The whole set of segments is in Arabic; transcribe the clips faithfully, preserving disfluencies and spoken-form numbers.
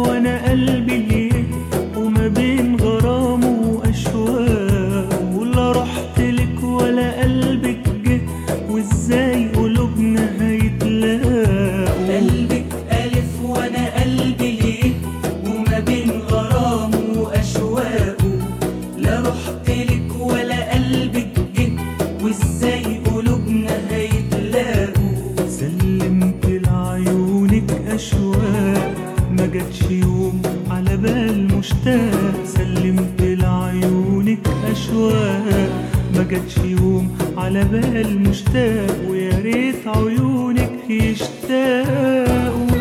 وانا قلبي ليه وما بين غرام واشواق، ولا رحت لك ولا قلبك جه، وازاي قلوبنا هيتلاقوا. قلبك ألف وأنا قلبي ليه وما بين غرام وأشواقه، لا رحت لك ولا قلبك جه، وإزاي قلوبنا هيتلاقوا. سلمت لعيونك أشواق ما جاتش يوم على بال مشتاق، سلمت لعيونك أشواق ما جاتش يوم على بال مشتاق، ويا ريت عيونك يشتاقوا.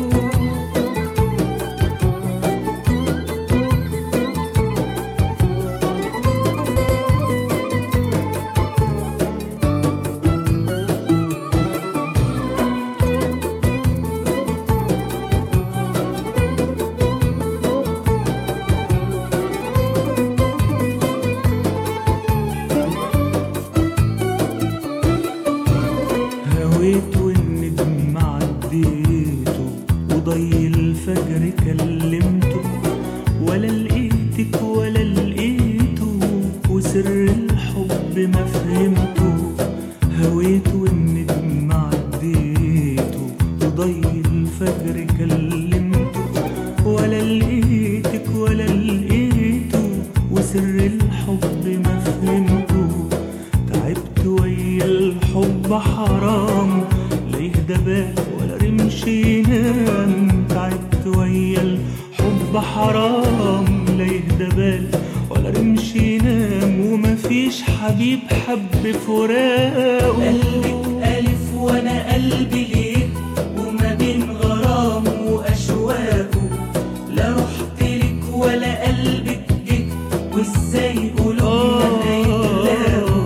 هويت والنجم عديته وضي الفجر كلمته، ولا لقيتك ولا لقيته، وسر الحب ما فهمته. هويت والنجم عديته وضي الفجر كلمته، ولا لقيتك ولا لقيته، وسر الحب ما فهمته. تعبت ويا الحب حرام، لا يهدى بال ولا رمش ينام. تعبت ويا الحب حرام، لا يهدى بال ولا رمش ينام، ومفيش حبيب حب فراقه. قلبك ألف وأنا قلبي ليه وما بين غرام وأشواقه، لا رحت لك ولا قلبك جه، وإزاي قلوبنا هيتلاقوا.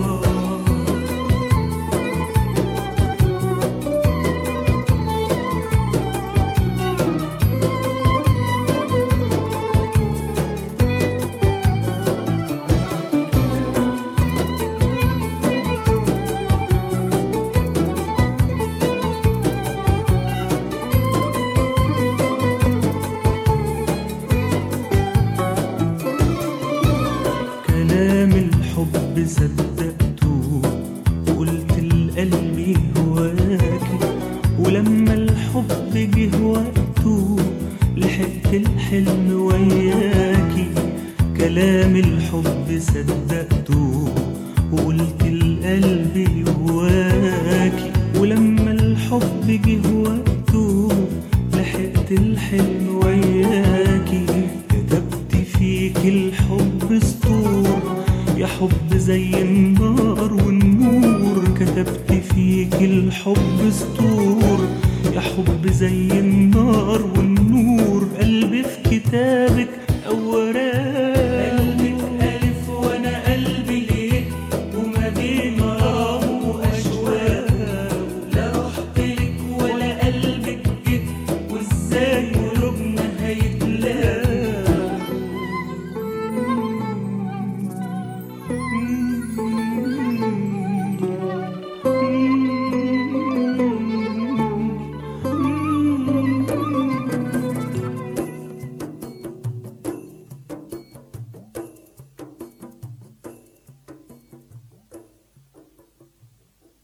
كلام الحب صدقته وقلت لقلبي هواكي، ولما الحب جه وقته لحقت الحلم وياكي. كلام الحب صدقته وقلت لقلبي هواكي، ولما الحب جه وقته لحقت الحلم وياكي. كتبت فيك الحب سطور يا حب زي النار والنور، كتبت فيك الحب سطور يا حب زي النار والنور.